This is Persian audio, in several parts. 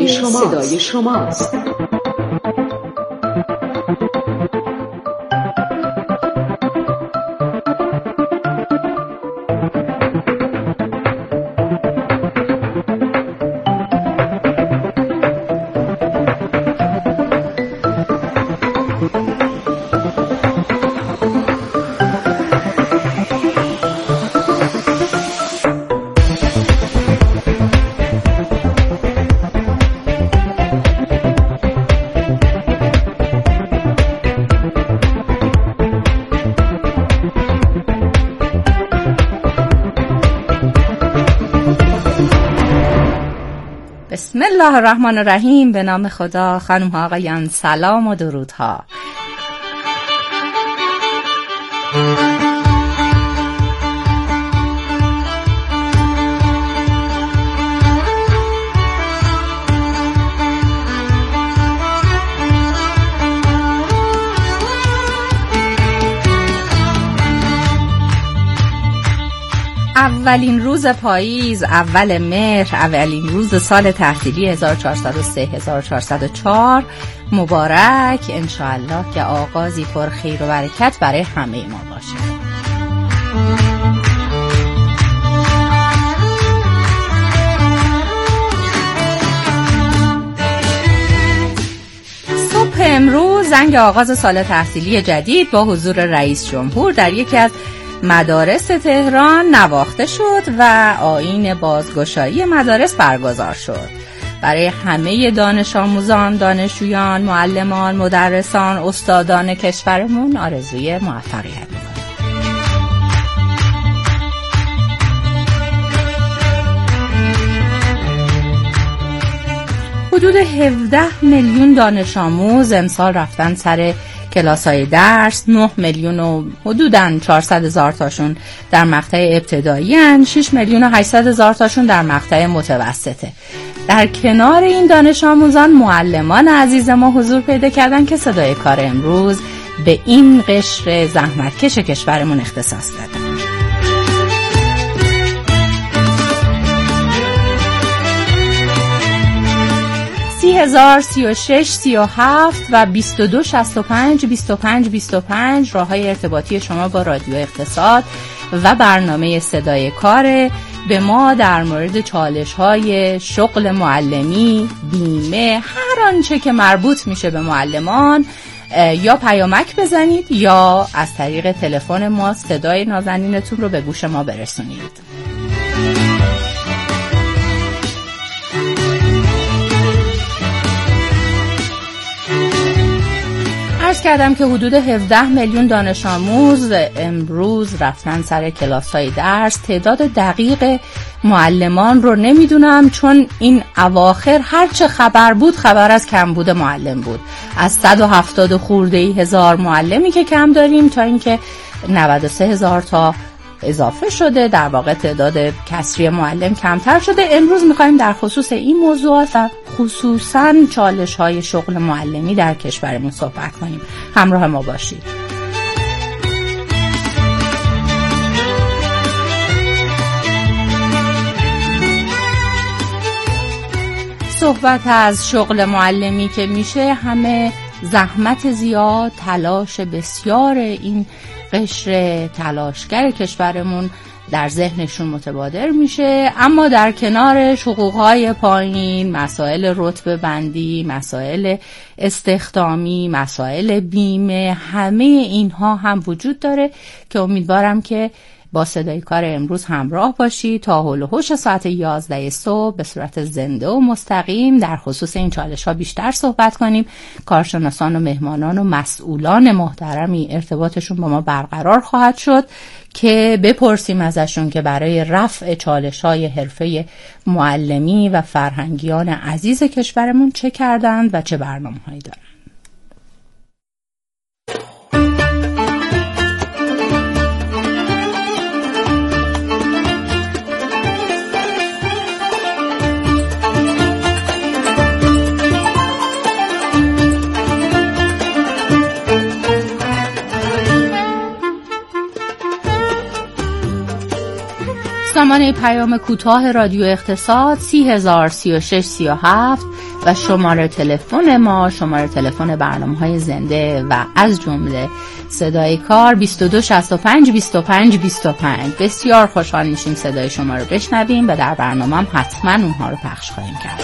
شماست. بسم الله الرحمن الرحیم. به نام خدا. خانم ها آقایان، سلام و درودها. اولین روز پاییز، اول مهر، اولین روز سال تحصیلی 1403-1404 مبارک انشاءالله که آغازی پر خیر و برکت برای همه ما باشه. صبح امروز زنگ آغاز سال تحصیلی جدید با حضور رئیس جمهور در یکی از مدارس تهران نواخته شد و آیین بازگشایی مدارس برگزار شد. برای همه دانش آموزان، دانشجویان، معلمان، مدرسان، استادان کشورمون آرزوی موفقیت می‌کنم. حدود 17 میلیون دانش آموز امسال رفتن سر کلاس‌های درس. 9 میلیون و حدوداً 400,000 تاشون در مقطع ابتدایی هن، 6 میلیون و 800,000 تاشون در مقطع متوسطه. در کنار این دانش آموزان، معلمان عزیز ما حضور پیدا کردن که صدای کار امروز به این قشر زحمتکش کشورمون اختصاص دادن. 30,000 36 37 و 22 65 25 25 راه‌های ارتباطی شما با رادیو اقتصاد و برنامه صدای کار. به ما در مورد چالش‌های شغل معلمی، بیمه، هر آنچه که مربوط میشه به معلمان یا پیامک بزنید یا از طریق تلفن ما صدای نازنینتون رو به گوش ما برسونید. عرض کردم که حدود 17 میلیون دانش آموز امروز رفتن سر کلاس‌های درس. تعداد دقیق معلمان رو نمیدونم، چون این اواخر هرچه خبر بود خبر از کمبود معلم بود. از 170 خورده هزار معلمی که کم داریم تا اینکه 93,000 تا اضافه شده، در واقع تعداد کسری معلم کمتر شده. امروز می‌خوایم در خصوص این موضوعات و خصوصاً چالش‌های شغل معلمی در کشورمون صحبت کنیم. همراه ما باشید. صحبت از شغل معلمی که میشه، همه زحمت زیاد، تلاش بسیار این قشر تلاشگر کشورمون در ذهنشون متبادر میشه، اما در کنارش حقوقهای پایین، مسائل رتبه بندی، مسائل استخدامی، مسائل بیمه، همه اینها هم وجود داره که امیدوارم که با صدای کار امروز همراه باشی تا حول و حوش ساعت 11 صبح به صورت زنده و مستقیم در خصوص این چالش ها بیشتر صحبت کنیم. کارشناسان و مهمانان و مسئولان محترمی ارتباطشون با ما برقرار خواهد شد که بپرسیم ازشون که برای رفع چالش های حرفه معلمی و فرهنگیان عزیز کشورمون چه کردند و چه برنامه هایی دارند. سامانه پیام کوتاه رادیو اقتصاد 30,036,37 و شماره تلفن ما، شماره تلفن برنامه‌های زنده و از جمله صدای کار 22652525. بسیار خوشحال میشیم صدای شما رو بشنویم و در برنامه هم حتما اونها رو پخش خواهیم کرد.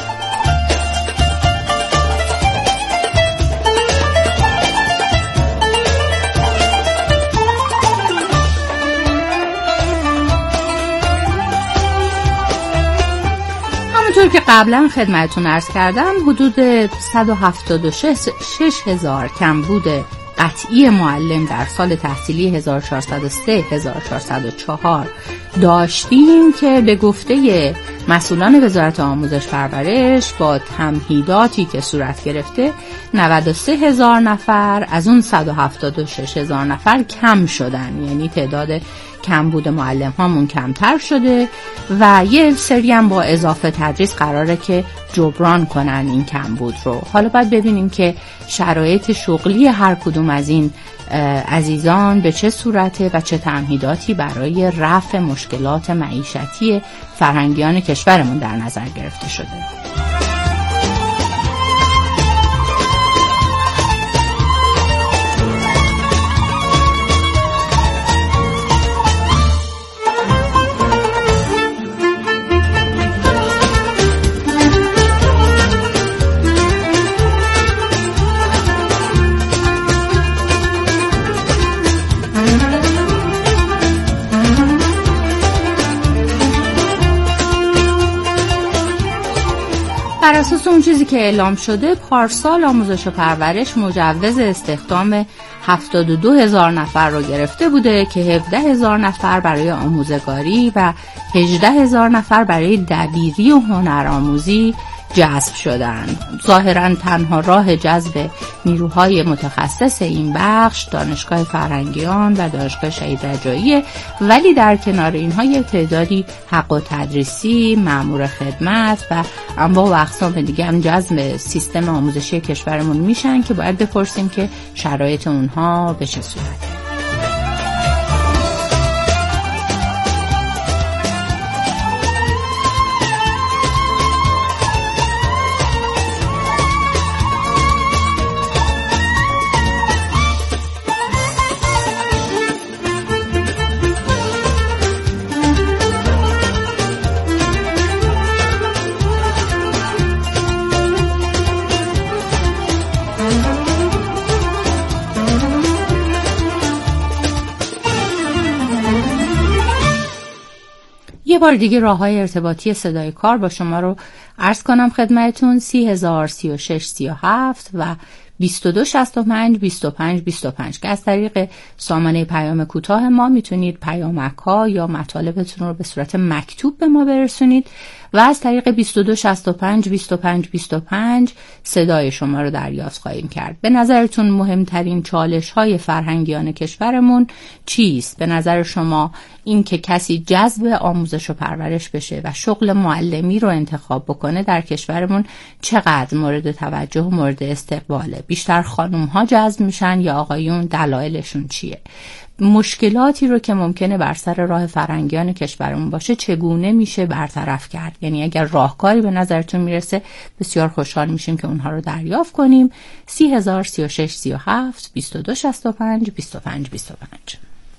همونطور که قبلا خدمتتون عرض کردم حدود 176,000 کمبود قطعی معلم در سال تحصیلی 1403-1404 داشتیم که به گفته مسئولان وزارت آموزش پرورش با تمهیداتی که صورت گرفته 93,000 نفر از اون 176,000 نفر کم شدن، یعنی تعداد کمبود معلم هامون کمتر شده و یه سری هم با اضافه تدریس قراره که جبران کنن این کمبود رو. حالا باید ببینیم که شرایط شغلی هر کدوم از این عزیزان به چه صورته و چه تمهیداتی برای رفع مشکلات معیشتی فرهنگیان کشورمون در نظر گرفته شده. بر اساس اون چیزی که اعلام شده، پارسال آموزش و پرورش مجوز استخدام 72,000 نفر رو گرفته بوده که 17,000 نفر برای آموزگاری و 18,000 نفر برای دبیری و هنرآموزی جذب شدن. ظاهراً تنها راه جذب نیروهای متخصص این بخش دانشگاه فرهنگیان و دانشگاه شهید رجایی، ولی در کنار اینها یک تعدادی حق و تدریسی، مأمور خدمت و انواع و اقسام دیگه هم جذب سیستم آموزشی کشورمون میشن که باید بپرسیم که شرایط اونها به چه صورته. یه بار دیگه راه‌های ارتباطی صدای کار با شما رو عرض کنم خدمتتون: 30,036,37 و 22652525 که از طریق سامانه پیام کوتاه ما میتونید پیامک‌ها یا مطالبتون رو به صورت مکتوب به ما برسونید و از طریق 22652525 صدای شما رو دریافت خواهیم کرد. به نظرتون مهمترین چالش‌های فرهنگیان کشورمون چیست؟ به نظر شما این که کسی جذب آموزش و پرورش بشه و شغل معلمی رو انتخاب بکنه در کشورمون چقدر مورد توجه و مورد استقباله؟ بیشتر خانم‌ها جذب میشن یا آقایون؟ دلایلشون چیه؟ مشکلاتی رو که ممکنه بر سر راه فرهنگیان کشورمون باشه چگونه میشه برطرف کرد؟ یعنی اگر راهکاری به نظرتون میرسه بسیار خوشحال میشیم که اونها رو دریافت کنیم. 30,036,37 22652525.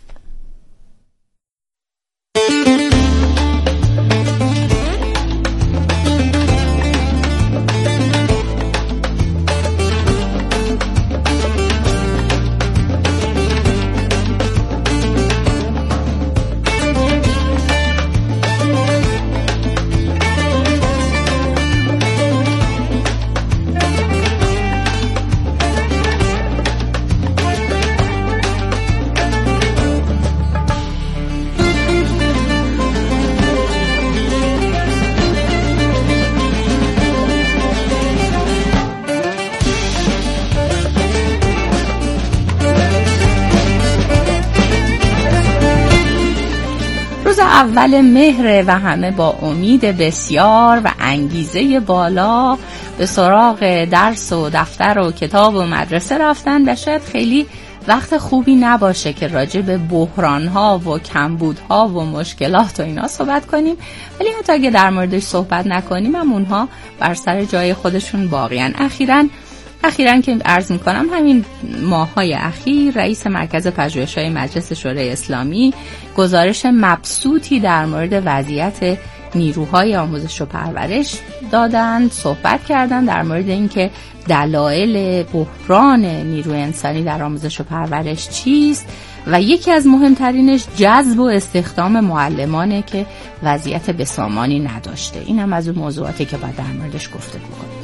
اول مهر و همه با امید بسیار و انگیزه بالا به سراغ درس و دفتر و کتاب و مدرسه رفتن و شاید خیلی وقت خوبی نباشه که راجع به بحران‌ها و کمبودها و مشکلات و اینا صحبت کنیم، ولی حتی اگه در موردش صحبت نکنیم هم اونها بر سر جای خودشون باقیان. اخیراً که عرض میکنم همین ماه‌های اخیر رئیس مرکز پژوهش‌های مجلس شورای اسلامی گزارش مبسوطی در مورد وضعیت نیروهای آموزش و پرورش دادند، صحبت کردند در مورد اینکه دلایل بحران نیروی انسانی در آموزش و پرورش چیست و یکی از مهمترینش جذب و استخدام معلمانه که وضعیت بسامانی نداشته. این هم از اون موضوعاتی که باید در موردش گفتگو کنیم.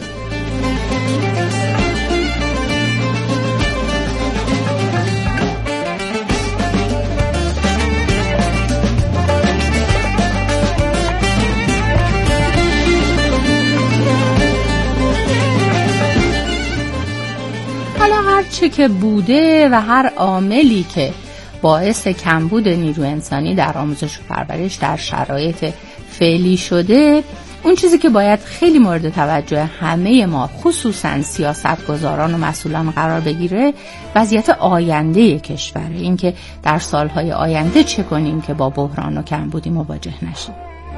چه که بوده و هر عاملی که باعث کمبود نیروی انسانی در آموزش و پرورش در شرایط فعلی شده، اون چیزی که باید خیلی مورد توجه همه ما خصوصا سیاستگزاران و مسئولان قرار بگیره وضعیت آینده کشوره. اینکه در سالهای آینده چه کنیم که با بحران و کمبودی مواجه نشیم.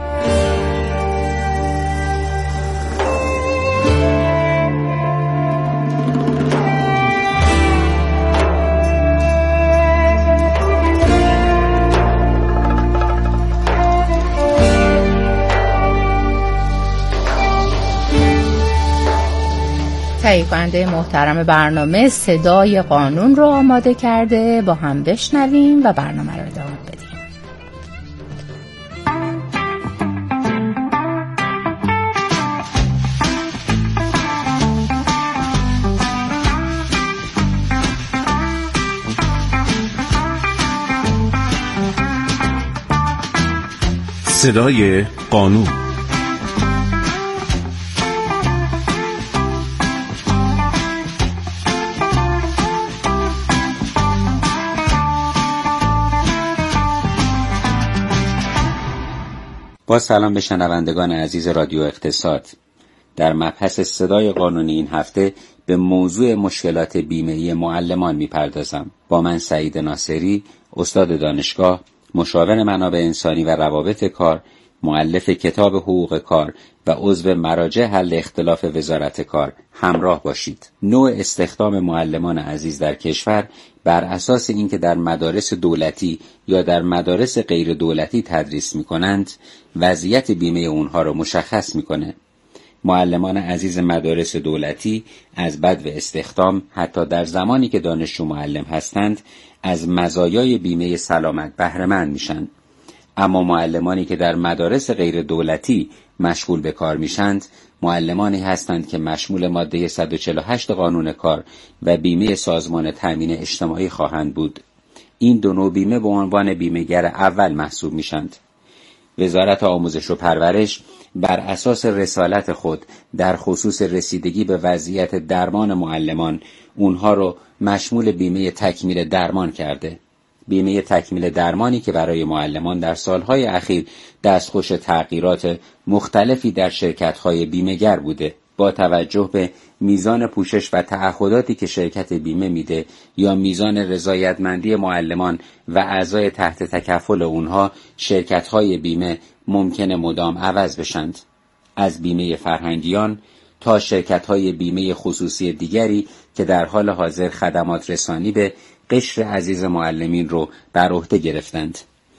تهیه کننده محترم برنامه صدای قانون رو آماده کرده، با هم بشنویم و برنامه رو ادامه بدیم. صدای قانون. با سلام به شنوندگان عزیز رادیو اقتصاد. در مبحث صدای قانونی این هفته به موضوع مشکلات بیمه‌ای معلمان میپردازم. با من سعید ناصری، استاد دانشگاه، مشاور منابع انسانی و روابط کار، مؤلف کتاب حقوق کار و عضو مراجع حل اختلاف وزارت کار همراه باشید. نوع استخدام معلمان عزیز در کشور بر اساس اینکه در مدارس دولتی یا در مدارس غیر دولتی تدریس می‌کنند، وضعیت بیمه اونها رو مشخص می‌کنه. معلمان عزیز مدارس دولتی از بدو استخدام حتی در زمانی که دانشجو معلم هستند از مزایای بیمه سلامت بهره مند میشن. اما معلمانی که در مدارس غیر دولتی مشغول به کار میشند معلمانی هستند که مشمول ماده 148 قانون کار و بیمه سازمان تامین اجتماعی خواهند بود. این دو نوع بیمه به عنوان بیمه‌گر اول محسوب میشند. وزارت آموزش و پرورش بر اساس رسالت خود در خصوص رسیدگی به وضعیت درمان معلمان اونها رو مشمول بیمه تکمیل درمان کرده. بیمه تکمیل درمانی که برای معلمان در سالهای اخیر دستخوش تغییرات مختلفی در شرکت‌های بیمه‌گر بوده. با توجه به میزان پوشش و تعهداتی که شرکت بیمه میده یا میزان رضایتمندی معلمان و اعضای تحت تکفل اونها، شرکت‌های بیمه ممکنه مدام عوض بشند. از بیمه فرهنگیان تا شرکت‌های بیمه خصوصی دیگری که در حال حاضر خدمات رسانی به قشر عزیز معلمین رو بر عهده گرفتند.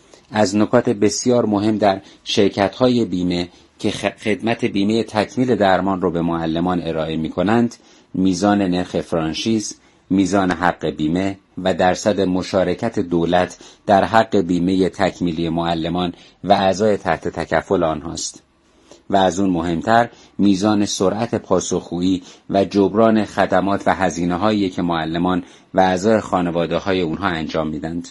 از نکات بسیار مهم در شرکت‌های بیمه که خدمت بیمه تکمیل درمان رو به معلمان ارائه می‌کنند، میزان نرخ فرانشیز، میزان حق بیمه و درصد مشارکت دولت در حق بیمه تکمیلی معلمان و اعضای تحت تکفل آنهاست. و از اون مهمتر میزان سرعت پاسخگویی و جبران خدمات و هزینه‌هایی که معلمان و اعضای خانواده‌های اونها انجام میدند.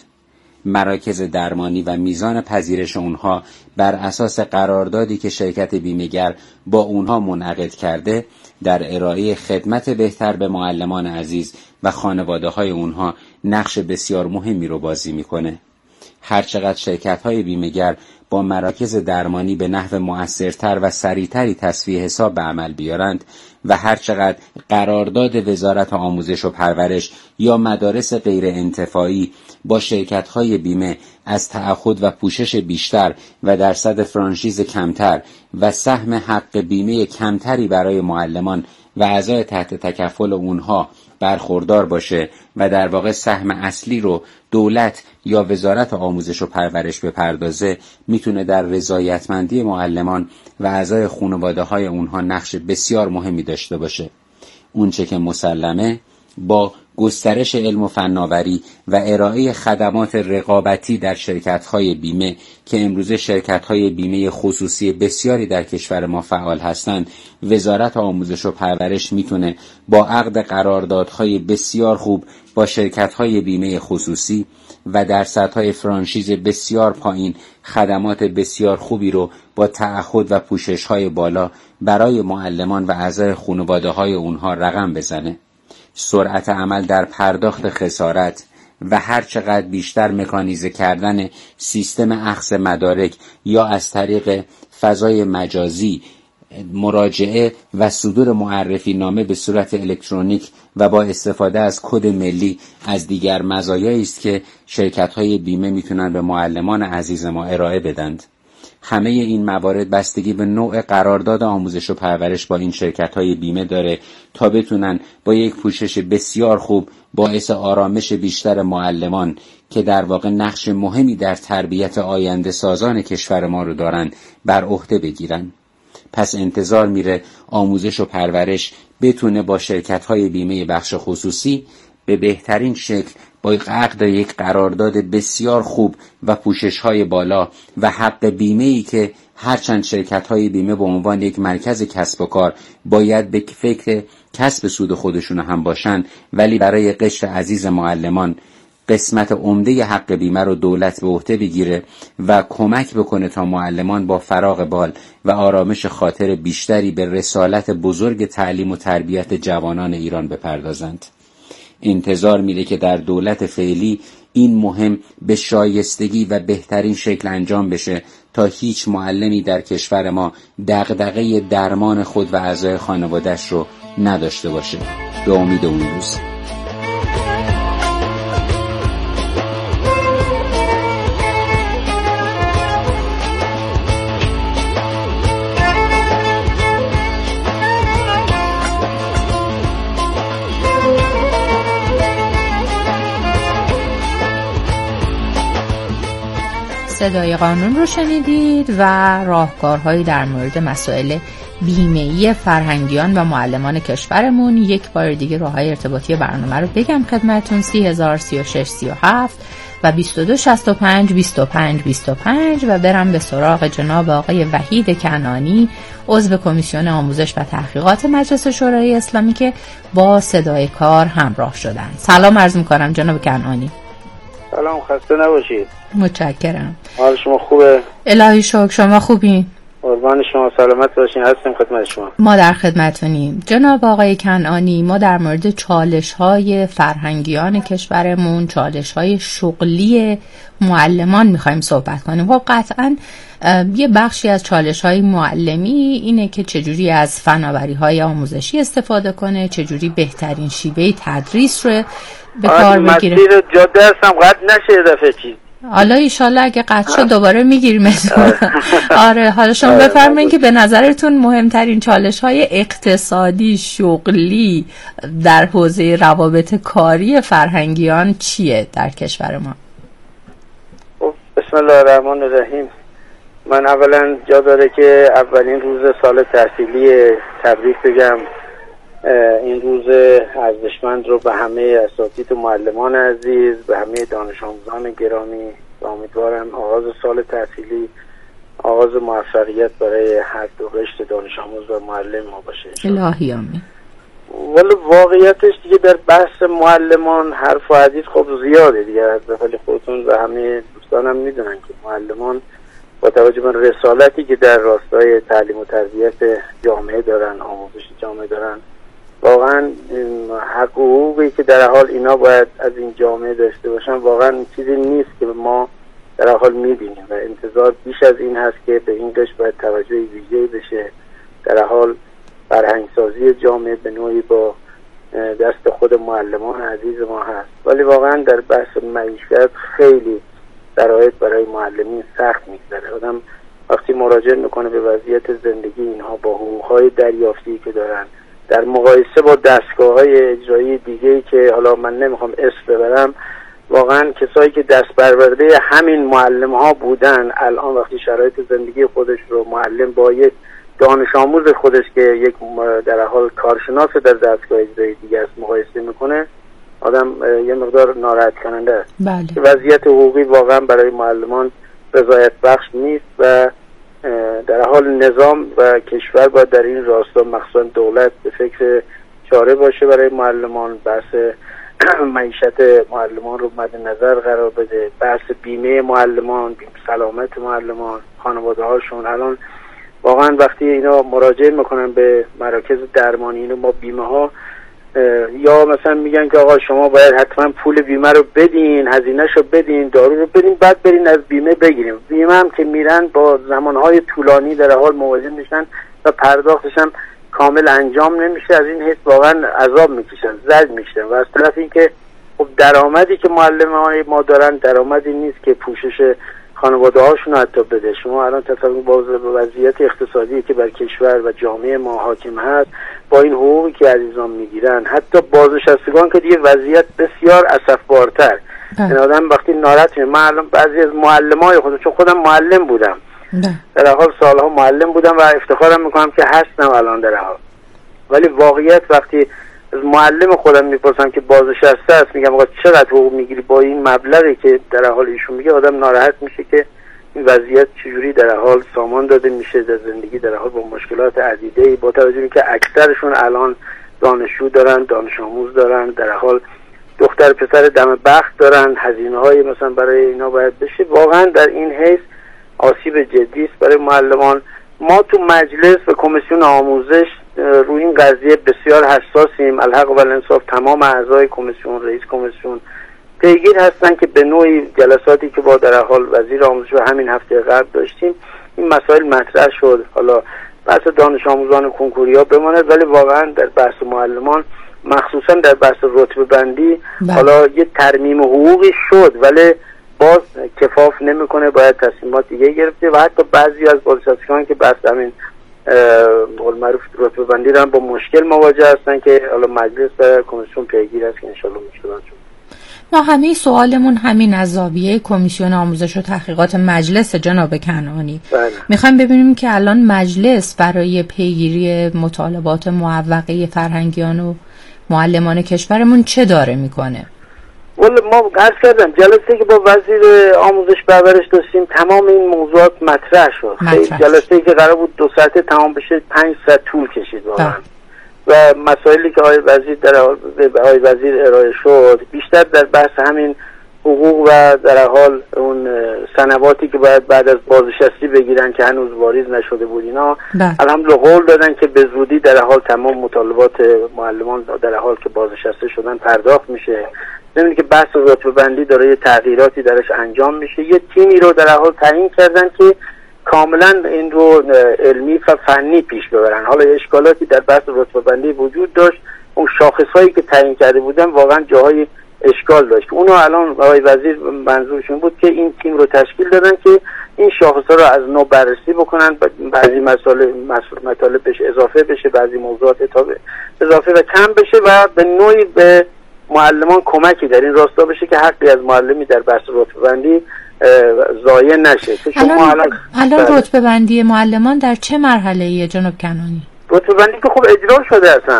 مراکز درمانی و میزان پذیرش اونها بر اساس قراردادی که شرکت بیمه‌گر با اونها منعقد کرده در ارائه خدمت بهتر به معلمان عزیز و خانواده‌های اونها نقش بسیار مهمی رو بازی میکنه. هرچقدر شرکت‌های بیمه‌گر با مراکز درمانی به نحو مؤثرتر و سریعتری تصفیه حساب به عمل بیارند و هرچقدر قرارداد وزارت آموزش و پرورش یا مدارس غیر انتفاعی با شرکت‌های بیمه از تعهد و پوشش بیشتر و درصد فرانشیز کمتر و سهم حق بیمه کمتری برای معلمان و اعضای تحت تکفل اونها برخوردار باشه و در واقع سهم اصلی رو دولت یا وزارت آموزش و پرورش بپردازه، میتونه در رضایتمندی معلمان و اعضای خانواده‌های اونها نقش بسیار مهمی داشته باشه. اونچه که مسلمه با گسترش علم و فناوری و ارائه خدمات رقابتی در شرکت‌های بیمه که امروزه شرکت‌های بیمه خصوصی بسیاری در کشور ما فعال هستند، وزارت آموزش و پرورش میتونه با عقد قراردادهای بسیار خوب با شرکت‌های بیمه خصوصی و درصدهای فرانشیز بسیار پایین خدمات بسیار خوبی رو با تعهد و پوشش‌های بالا برای معلمان و اعضای خانواده‌های اونها رقم بزنه. سرعت عمل در پرداخت خسارت و هر چقدر بیشتر مکانیزه کردن سیستم اخذ مدارک یا از طریق فضای مجازی مراجعه و صدور معرفی نامه به صورت الکترونیک و با استفاده از کد ملی از دیگر مزایایی است که شرکت‌های بیمه میتونن به معلمان عزیز ما ارائه بدند. همه این موارد بستگی به نوع قرارداد آموزش و پرورش با این شرکت‌های بیمه داره تا بتونن با یک پوشش بسیار خوب باعث آرامش بیشتر معلمان که در واقع نقش مهمی در تربیت آینده سازان کشور ما رو دارن بر عهده بگیرن. پس انتظار میره آموزش و پرورش بتونه با شرکت‌های بیمه بخش خصوصی به بهترین شکل با عقد یک قرارداد بسیار خوب و پوشش‌های بالا و حق بیمه‌ای که هرچند شرکت‌های بیمه به عنوان یک مرکز کسب و کار باید به فکر کسب سود خودشون هم باشن، ولی برای قشر عزیز معلمان قسمت عمده حق بیمه رو دولت به عهده بگیره و کمک بکنه تا معلمان با فراغ بال و آرامش خاطر بیشتری به رسالت بزرگ تعلیم و تربیت جوانان ایران بپردازند. انتظار میره که در دولت فعلی این مهم به شایستگی و بهترین شکل انجام بشه تا هیچ معلمی در کشور ما دغدغه درمان خود و اعضای خانواده‌اش رو نداشته باشه. به امید اون روز. صدای قانون رو شنیدید و راهکارهایی در مورد مسائل بیمه‌ای فرهنگیان و معلمان کشورمون. یک بار دیگه راههای ارتباطی برنامه رو بگم خدمتون: 303637 و 2265 25 25 و برم به سراغ جناب آقای وحید کنعانی، عضو کمیسیون آموزش و تحقیقات مجلس شورای اسلامی که با صدای کار همراه شدن. سلام عرض می‌کنم جناب کنعانی. سلام، خسته نباشید. متشکرم. حال شما خوبه؟ الهی شکر. شما خوبین؟ قربان شما، سلامت باشین. هستیم خدمت شما. ما در خدمتونیم. جناب آقای کنعانی، ما در مورد چالش‌های فرهنگیان کشورمون، چالش‌های شغلی معلمان می‌خوایم صحبت کنیم. خب قطعاً یه بخشی از چالش‌های معلمی اینه که چجوری از فناوری‌های آموزشی استفاده کنه، چجوری بهترین شیوه تدریس رو به کار بگیره. مسیر جاده هستم قطع نشه دفعه چیز. حالا ایشالله اگه قطع شد دوباره میگیریم. آره، حالا شما بفرمایید که به نظرتون مهمترین چالش‌های اقتصادی شغلی در حوزه روابط کاری فرهنگیان چیه در کشور ما؟ بسم الله الرحمن الرحیم. من اولا جا داره که اولین روز سال تحصیلی تبریک بگم. این روز ارزشمند رو به همه اساتید و معلمان عزیز، به همه دانش آموزان گرامی و امیدوارم آغاز سال تحصیلی آغاز موفقیت برای هر دو قشر دانش آموز و معلم ما باشه. الهی آمین. ولی واقعیتش دیگه در بحث معلمان حرف و حدیث خب زیاده دیگه، از دفعه خودتون و همه دوستانم میدونن که معلمان با توجه به رسالتی که در راستای تعلیم و تربیت جامعه دارن، آموزش جامعه دارن، واقعا حق و حقوقی که در حال اینا باید از این جامعه داشته باشن واقعا چیزی نیست که ما در حال میبینیم و انتظار بیش از این هست که به این قشر باید توجه ویژه‌ای بشه. در حال فرهنگسازی جامعه به نوعی با دست خود معلمان عزیز ما هست، ولی واقعا در بحث معیشت خیلی شرایط برای معلمین سخت میگذره. آدم وقتی مراجعه میکنه به وضعیت زندگی اینها با حقوقهای دریافتی که دارن در مقایسه با دستگاه‌های اجرایی دیگه‌ای که حالا من نمیخوام اسم ببرم، واقعا کسایی که دست برورده همین معلم‌ها بودن الان وقتی شرایط زندگی خودش رو معلم با یک دانش آموز خودش که یک در حال کارشناس در دستگاه اجرایی دیگه است مقایسه میکنه، آدم یه مقدار ناراحت کننده است. بله. وضعیت حقوقی واقعا برای معلمان رضایت بخش نیست و در حال نظام و کشور باید در این راستا مخصوصا دولت به فکر چاره باشه برای معلمان، بحث معیشت معلمان رو مد نظر قرار بده، بحث بیمه معلمان، سلامت معلمان، خانواده هاشون. الان واقعا وقتی اینا مراجعه میکنن به مراکز درمانی اینو ما بیمه ها یا مثلا میگن که آقا شما باید حتما پول بیمه رو بدین، هزینه‌شو بدین، دارو رو بدین، بعد برین از بیمه بگیریم. بیمه هم که میرن با زمانهای طولانی در حال مواجه میشن و پرداختش هم کامل انجام نمیشه. از این حیث واقعا عذاب میکشن، زجر میکشن و از طرف این که خب درآمدی که معلمای ما دارن درآمدی نیست که پوشش خانواده هاشون حتی بده. شما الان تصور با وضعیت اقتصادی که بر کشور و جامعه ما حاکم هست، با این حقوقی که عزیزان میگیرن، حتی بازنشستگان که دیگه وضعیت بسیار اسفبارتر. این آدم وقتی ناراحت میشه. من الان بعضی از معلمای خودم، چون خودم معلم بودم در حال سالها معلم بودم و افتخارم میکنم که هستم الان در حال، ولی واقعیت وقتی از معلم خودم میپرسم که بازنشسته است، میگم آقا چقدر حقوق میگیری با این مبلغی که در حال ایشون میگه، آدم ناراحت میشه که این وضعیت چجوری در حال سامان داده میشه در زندگی، در حال با مشکلات عدیده، با توجه به اینکه اکثرشون الان دانشجو دارن، دانش آموز دارن، در حال دختر پسر دم بخت دارن، هزینه‌های مثلا برای اینا باید بشه. واقعا در این حیث آسیب جدی است برای معلمان. ما تو مجلس و کمیسیون آموزش روی این قضیه بسیار حساسیم. الحق و الانصاف تمام اعضای کمیسیون، رئیس کمیسیون پیگیر هستن که به نوعی جلساتی که با در حال وزیر آموزش و همین هفته قبل داشتیم این مسائل مطرح شد. حالا بحث دانش آموزان کنکوریا بماند، ولی واقعا در بحث معلمان مخصوصا در بحث رتبه بندی حالا یه ترمیم حقوقی شد ولی باز کفاف نمیکنه، باید تصمیمات دیگه گرفته و حتی بعضی از بازنشستگان که بحث همین قول معروف رتبه بندی رو هم با مشکل مواجه هستن که حالا مجلس و کمیسیون پیگیر است که انشالله مشکلات شد. ما همه سوالمون همین از زاویه کمیسیون آموزش و تحقیقات مجلس جناب کنعانی. میخوایم ببینیم که الان مجلس برای پیگیری مطالبات معوقه فرهنگیان و معلمان کشورمون چه داره میکنه؟ والا ما عرض کردم جلسه که با وزیر آموزش پرورش داشتیم تمام این موضوعات مطرح شد. خیلی جلسه‌ای که قرار بود 2 ساعته تمام بشه 5 ساعت طول کشید واقعا. و مسائلی که آقای وزیر به آقای وزیر ارائه شد بیشتر در بحث همین حقوق و در حال اون سنواتی که باید بعد از بازنشستی بگیرن که هنوز واریز نشده بود اینا الحمدلله قول دادن که به زودی در حال تمام مطالبات معلمان در حال که بازنشسته شدن پرداخت میشه. زمینی که بحث رتبه بندی داره یه تغییراتی درش انجام میشه. یه تیمی رو در حال تعیین کردن که کاملا این رو علمی و فنی پیش ببرن. حالا اشکالاتی در بحث رتبه بندی وجود داشت، اون شاخصهایی که تعیین کرده بودن واقعا جاهای اشکال داشت. اونو الان آقای وزیر منظورشون بود که این تیم رو تشکیل دادن که این شاخصها رو از نو بررسی بکنن، بعضی مطالب بهش اضافه بشه، بعضی موضوعات اضافه و کم بشه و به نوعی به معلمان کمکی در این راستا بشه که حقی از معلمی در بحث رتبه بندی ضایع نشه. الان رتبه بندی معلمان در چه مرحله‌ایه جناب کنعانی؟ رتبه بندی که خب اجرا شده اصلا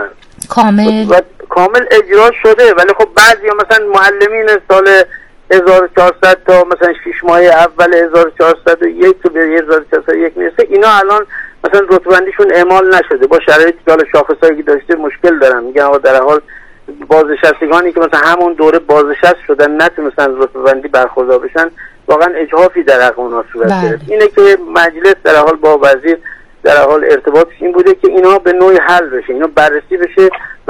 کامل اجرا شده، ولی خب بعضی مثلا معلمین سال 1400 تا مثلا 6 ماه اول 1401 تا 1401 میرسه، اینا الان مثلا رتبه بندیشون اعمال نشده با شرایطی که حالا شاخصایی که داشته مشکل دارن. میگن آقا در حال بازنشستگانی که مثلا همون دوره بازنشست شدن نتونستن رتبه بندی برخوردار بشن، واقعا اجحافی در حق اونها صورت گرفت. اینه که مجلس در حال با وزیر در حال ارتباطش این بوده که اینا به نوعی حل بشه، اینا بررسی بشه و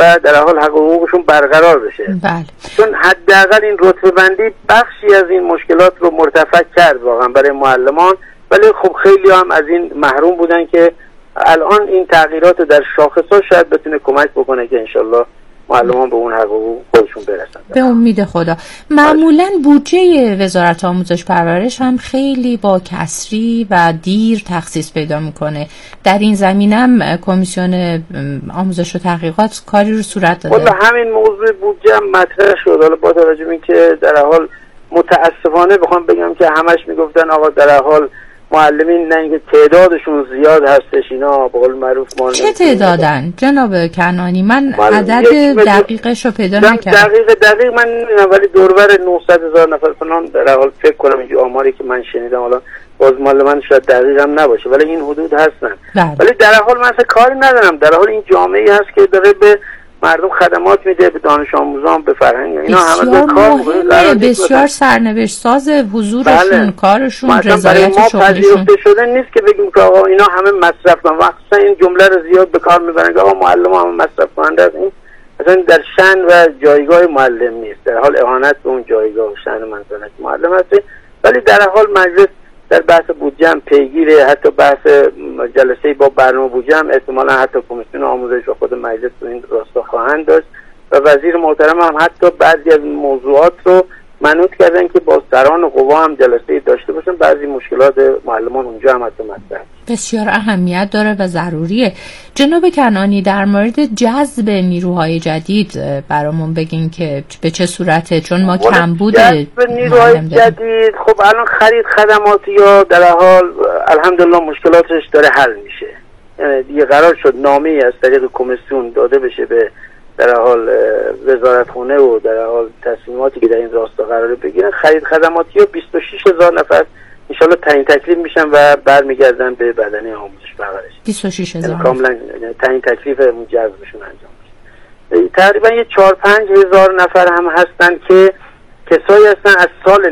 و در حال حق حقوقشون برقرار بشه. بله. چون حداقل این رتبه بندی بخشی از این مشکلات رو مرتفع کرد واقعا برای معلمان، ولی خب خیلی هم از این محروم بودن که الان این تغییرات در شاخص‌ها شاید بتونه کمک بکنه که انشالله معلمان به اون حقوق خودشون برسن. به امید خدا. معمولاً بودجه وزارت آموزش پرورش هم خیلی با کسری و دیر تخصیص پیدا میکنه. در این زمینم کمیسیون آموزش و تحقیقات کاری رو صورت داده؟ والله همین موضوع بودجه هم مطرح شد. حالا با توجه به اینکه در حال متاسفانه بخوام بگم که همش میگفتن آقا در حال معلمین نه اینکه تعدادشون زیاد هستش، اینا به قول معروف چه تعدادن جناب کنانی؟ من عدد دقیقش رو پیدا نکردم. دقیق من نمیدونم، ولی دوربر 900,000 نفر فلان در حال فکر کنم اینجا آماری که من شنیدم، حالا باز مال من شاید دقیق هم نباشه ولی این حدود هستن. ولی در حال من اصلا کاری ندارم، در حال این جامعه‌ای هست که داره به مردم خدمات میده، به دانش آموزان، به فرهنگ، اینا همه کار مهمه، بسیار سرنوشت ساز حضورشون، کارشون، رضایت شغلشون پذیرفته شده نیست که بگیم که آقا اینا همه مصرف کنن. وقتا این جمله رو زیاد به کار میبرن که آقا معلم هم مصرف کننده است. این اصلا در شأن و جایگاه معلم نیست، در حال اهانت به اون جایگاه و شأن منزلت معلم هست. ولی در حال مجلس در بحث بودجه هم پیگیره، حتی بحث جلسه با برنامه بودجه هم احتمالاً حتی کمیسیون آموزش و خود مجلس تو این راستا خواهند داشت و وزیر محترم هم حتی بعضی از موضوعات رو منوط کردن که با سران قوا هم جلسه داشته باشن. بعضی مشکلات معلمان اونجا هم حتی مطرح بسیار اهمیت داره و ضروریه. جناب کنانی در مورد جذب نیروهای جدید برامون بگین که به چه صورته، چون ما کمبود نیروهای جدید. خب الان خرید خدماتی یا در حال الحمدلله مشکلاتش داره حل میشه. یعنی دیگه قرار شد نامه‌ای از طریق کمیسیون داده بشه به در حال وزارتخونه و در حال تصمیماتی که در این راستا قراره بگیرن. خرید خدماتی ها 26,000 نفر انشالله تعیین تکلیف میشن و برمیگردن به بدنه آموزش پرورش. 26,000 کاملا تعیین تکلیف جذبشون انجام میشه. تقریبا یه 4-5 هزار نفر هم هستن که کسایی هستن از سال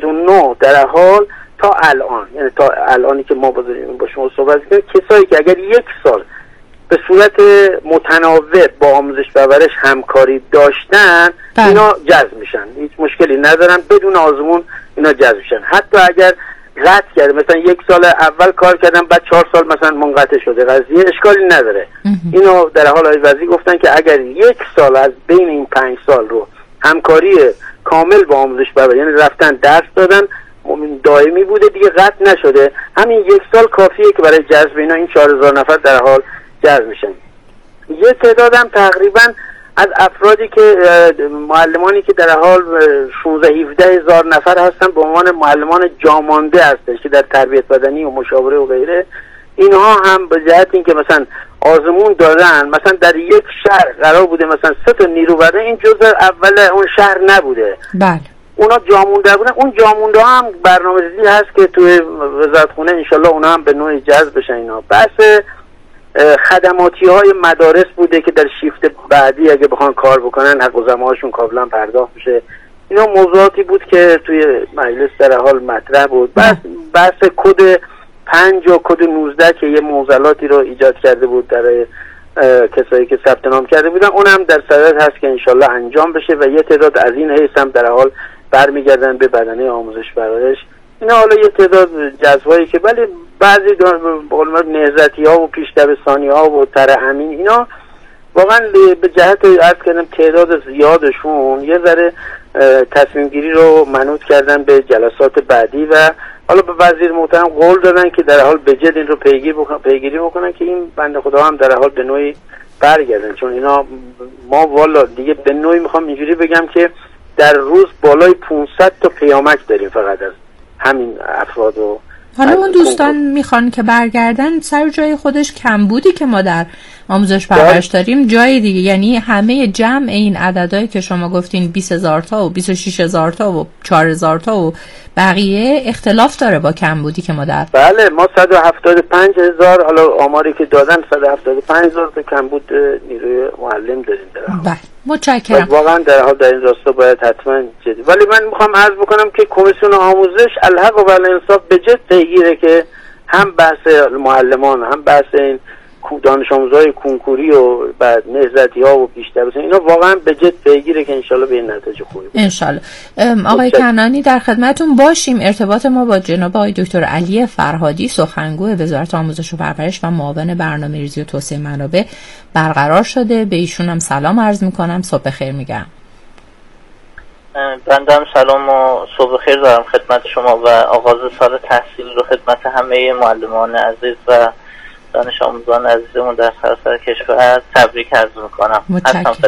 99 در حال تا الان، یعنی تا الانی که ما با شما صحبت کنیم، کسایی که اگر یک سال به صورت متناوب با آموزش پرورش همکاری داشتن اینا جذب میشن، هیچ مشکلی ندارن، بدون آزمون اینا جذب میشن. حتی اگر قطع کرده، مثلا یک سال اول کار کردن بعد 4 سال مثلا منقطع شده قضیه، اشکالی نداره. اینو در حال آقای وزیر گفتن که اگر یک سال از بین این 5 سال رو همکاری کامل با آموزش پرورش، یعنی رفتن درس دادن دائمی بوده دیگه قطع نشده، همین یک سال کافیه که برای جذب اینا این 4,000 نفر در حال جذب میشن. یه تعدادم تقریبا از افرادی که معلمانی که در حال 16-17 هزار نفر هستن به عنوان معلمان جامانده هستش که در تربیت بدنی و مشاوره و غیره، اینها هم به جهت اینکه مثلا آزمون دادن، مثلا در یک شهر قرار بوده مثلا 3 تا نیرو بدن، این جزء اول اون شهر نبوده. بله. اونا جامونده بودن. اون جامونده هم برنامه‌ریزی هست که توی وزارتخونه انشالله اونا هم به نوعی جذب بشن. اینا بحث خدماتی های مدارس بوده که در شیفت بعدی اگه بخوان کار بکنن حق و زمانشون کاملا پرداخت بشه. اینا موضوعاتی بود که توی مجلس در حال مطرح بود. بحث کد 5 و کد 19 که یه معضلاتی رو ایجاد کرده بود در کسایی که ثبت نام کرده بودن، اونم در صدد هست که انشالله انجام بشه و یه تعداد از این حیث هم در حال برمیگردن به بدنه آموزش پرورش. اینا حالا یه تعداد جذبایی که ولی بعضی نهضتی ها و پیش‌دبستانی ها و تر امین اینا واقعا به جهت عرض کردم تعداد زیادشون یه ذره تصمیم گیری رو منوط کردن به جلسات بعدی و حالا به وزیر محترم قول دادن که در حال به جد این رو پیگیری بکنن که این بنده خدا هم در حال به نوعی برگردن. چون اینا ما والا دیگه به نوعی میخوام اینجوری بگم که در روز بالای 500 تا پیامک داریم فقط از همین افراد. و حالا اون دوستان میخوان که برگردن سر جای خودش کمبودی که ما در آموزش پرورش داریم جای دیگه، یعنی همه جمع این عددهایی که شما گفتین 20,000 تا و 26,000 تا و 4,000 تا و بقیه اختلاف داره با کمبودی که ما در بله ما 175,000 حالا آماری که دادن 175,000 تا کمبود نیروی معلم داریم. بله متشکرم. واقعا در حال در این راستا باید حتما جدی، ولی من میخوام عرض بکنم که کمیسیون آموزش الحق و الانصاف به جد پیگیره که هم بحث معلمان هم بحث این دانش آموزهای کنکوری و بعد نهضتی ها و بیشتر بسن اینا واقعا به جد پیگیره که انشالله به این نتیجه خوبی بود. انشالله. آقای کنانی در خدمتون باشیم. ارتباط ما با جناب آقای دکتر علی فرهادی سخنگو وزارت آموزش و پرورش و معاون برنامه‌ریزی و توسعه منابع برقرار شده. به ایشون هم سلام عرض میکنم، صبح بخیر میگم. بنده هم سلام و صبح خیر دارم خدمت شما و آغاز سال تحصیل رو خدمت همه معلمان عزیز و دانش آموزان عزیزمون در سراسر کشور تبریک عرض میکنم. متشکرم.